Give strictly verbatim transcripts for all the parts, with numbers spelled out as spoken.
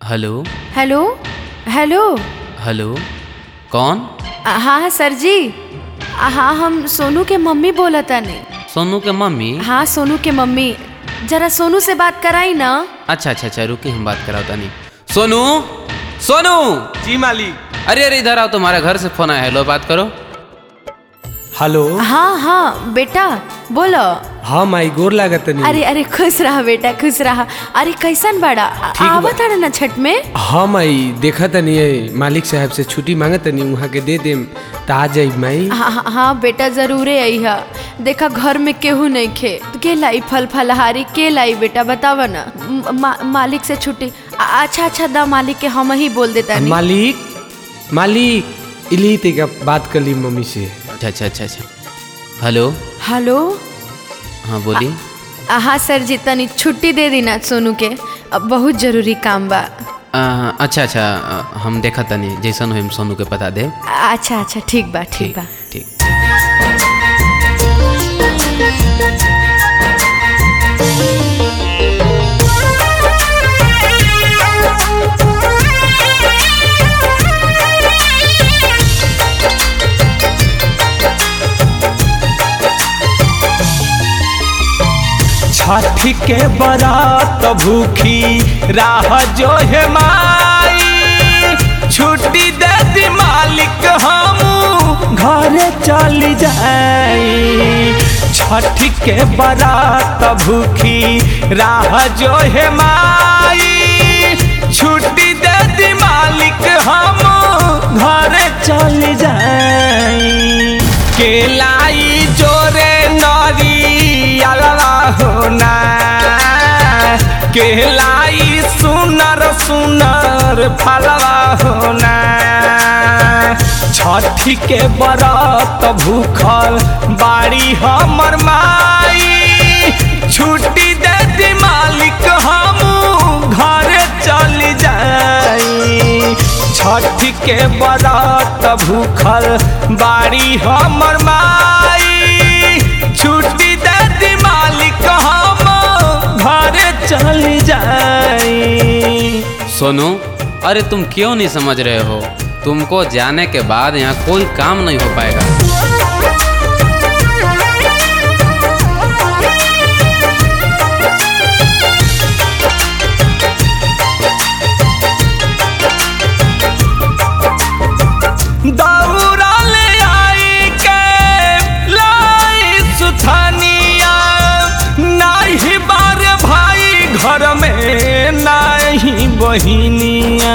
Hello hello hello. Hello कौन? हाँ हाँ सर जी। हाँ हम सोनू के मम्मी बोला था नहीं। सोनू के मम्मी? हाँ सोनू के मम्मी, जरा सोनू से बात कराई ना। अच्छा अच्छा अच्छा रुकी, हम बात कराता नहीं। सोनू सोनू। जी मालिक। अरे अरे इधर आओ, तुम्हारे घर से फोन आया। हेलो बात करो। हेलो। हाँ हाँ बेटा बोलो। हाँ माई गोर लागत नहीं। अरे अरे खुश रहा बेटा खुश रहा। अरे कैसन बड़ा आवत है ना छठ में? हाँ माई देखा तनी मालिक साहब से छुट्टी मांगत तनी, वहाँ के दे देम त आ जाई माई। हाँ हाँ हाँ बेटा जरूरे आई है। देखा घर में केहू नहीं खे, के लाई फल फलहारी के लाई बेटा बतावा ना। मा, मालिक से छुट्टी। अच्छा अच्छा दा मालिक के हम ही बोल देता नहीं। मालिक मालिक इली ते का बात कर ली मम्मी से। अच्छा अच्छा अच्छा अच्छा हेलो हेलो। हाँ बोली। हाँ सर जी तनी छुट्टी दे दी ना सोनू के, अब बहुत जरूरी काम बा। आ, अच्छा अच्छा आ, हम देखा तनी जैसन हो हम सोनू के पता दे। अच्छा अच्छा ठीक बा ठीक बा ठीक। छठ के बरात भूखी राह जो है माई, छुट्टी दे दी मालिक हम घर चल जाई। छठ के बरात भूखी राह जो है माई, छुट्टी दे दी मालिक हम घर चल जाई। केलाई जोरे नरी होना केलाई सुनर सुनर फलवा होना। छठ के बरत भूखल बाड़ी हमर माई, छुट्टी दे दी मालिक हम घर चल जाई। छठ के बरत भूखल बाड़ी हमर माई, छुट्टी दे दी मालिक हम घर चल जाई। सोनू अरे तुम क्यों नहीं समझ रहे हो? तुमको जाने के बाद यहाँ कोई काम नहीं हो पाएगा। दौरा ले आई के लाई सुथनिया, नहीं बार भाई घर में नहीं बहिनिया।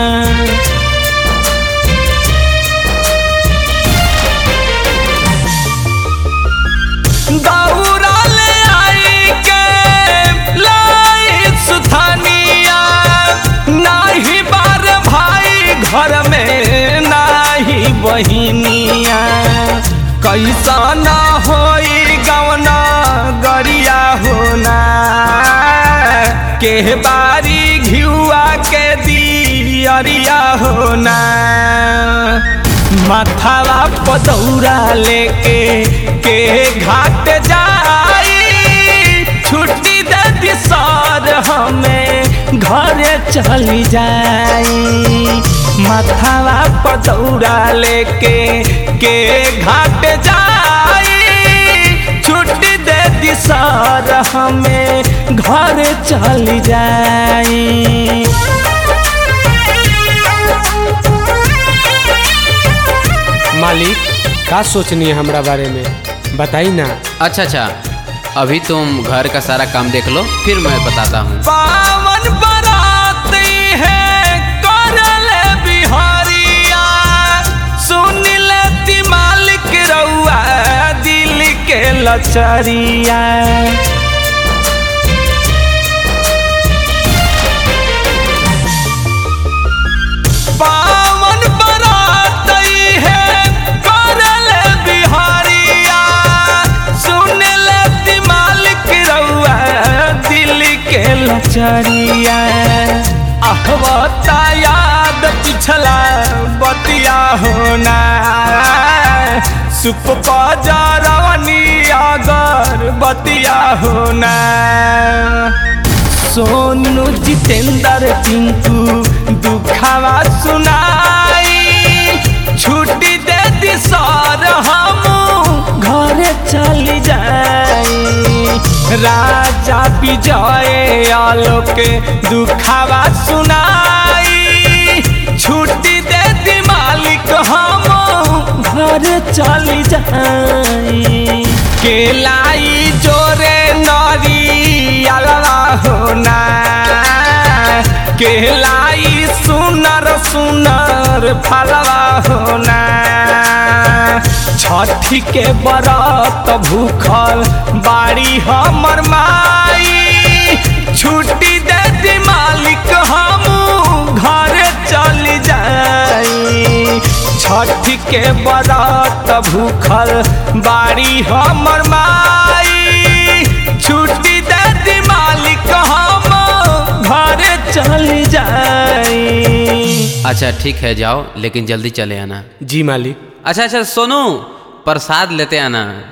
दौरा ले आई के लाई सुथनिया, नहीं बार भाई घर में नहीं बहिनिया। कैसा ना होई गवना गरिया होना, के बारी घिउआ के दियरिया होना। माथावा पदौरा लेके के घाट जाई, छुट्टी दे दी सर हमें घर चल जाई। माथावा पदौरा लेके के घाट जाई, छुट्टी दे दी सर हमें घर चल जाई। मालिक का सोचनी है हमरा बारे में बताई ना। अच्छा अच्छा अभी तुम घर का सारा काम देख लो, फिर मैं बताता हूँ। पावन बरात है करल बिहारिया, सुन लेती मालिक रउआ दिल के लचरिया। पावन बरात है करल बिहारिया, सुन लेती मालिक रउआ दिल के लचरिया। अहवता याद पिछला बतिया होना, सुप जरवनी अगर बतिया होना। सोनू जितेंद्र टिंकू दुखावा सुनाई छुट्टी दे दी सर हम घर चली जाई राजा विजय आलोक दुखावा सुनाई छुट्टी दे दी मालिक हम घर चली जाई केलाई जोरे नरी अल्लाह होना केलाई सुनर सुनर फलवा होना छठी के बरत भूखल बाड़ी हमर माई छुट्टी दे दी मालिक हम घर चली जाई छठी के बरत भूखल बाड़ी हमर माई छुट्टी दे दी मालिक हम घर चली जाई। अच्छा ठीक है जाओ, लेकिन जल्दी चले आना। जी मालिक। अच्छा अच्छा सोनू, प्रसाद लेते आना।